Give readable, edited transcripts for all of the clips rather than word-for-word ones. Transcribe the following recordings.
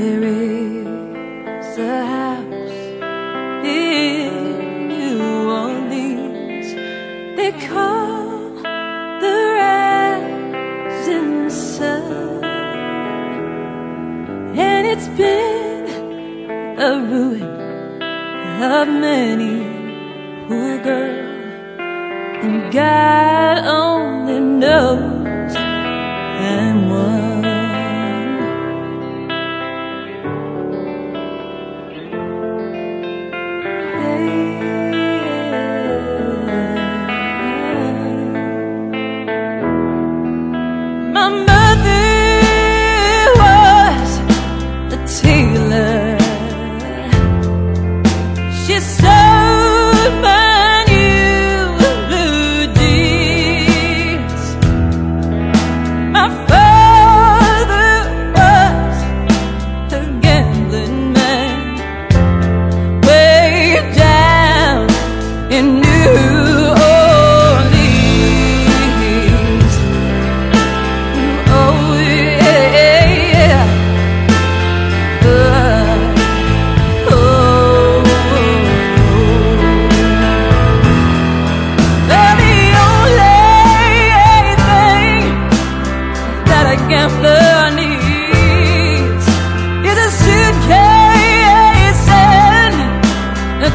There is a house in New Orleans they call the Rising Sun, and it's been a ruin of many poor girls, and God only knows I'm one. My mother was a tailor. She sewed my new blue jeans. My father was a gambling man way down in New Orleans. Oh yeah, gambler needs is a suitcase and a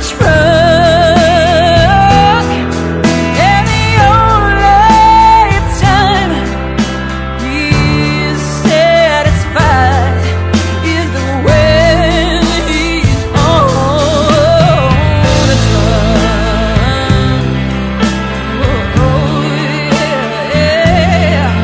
truck, and the only time he's satisfied is when he's on the run. Oh yeah.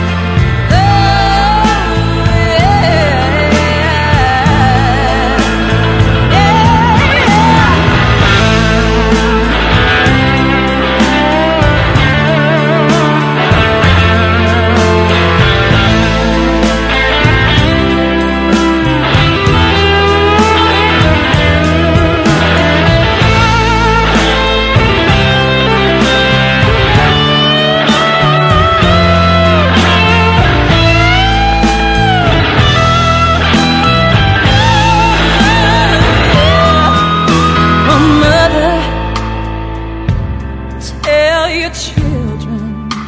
Tell your children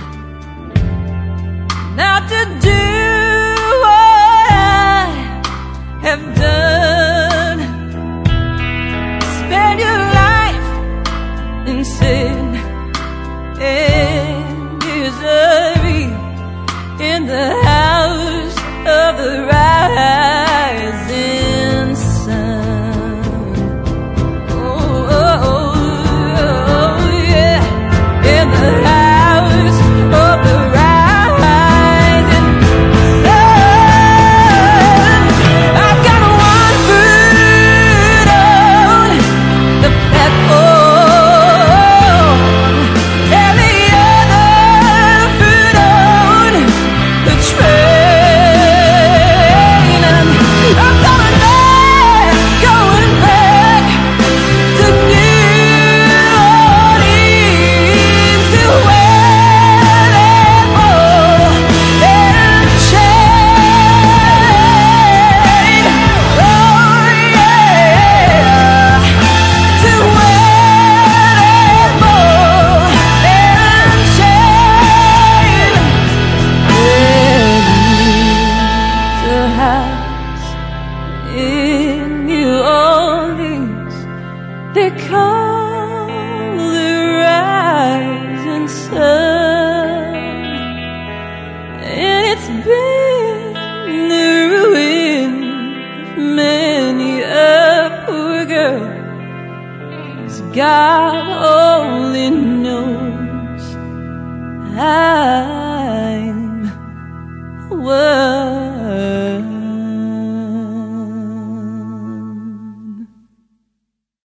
not to do what I have done. Spend your life in sin and misery in the house of the rising sun. In the house of the rising sun, I've got one foot on the platform and the other foot on the train, and I'm going back to New Orleans, to where they ball and chain. Oh yeah, to where they ball and chain. There's a house in New Orleans they call the Rising Sun, and it's been the ruin of many a poor girl. 'Cause God only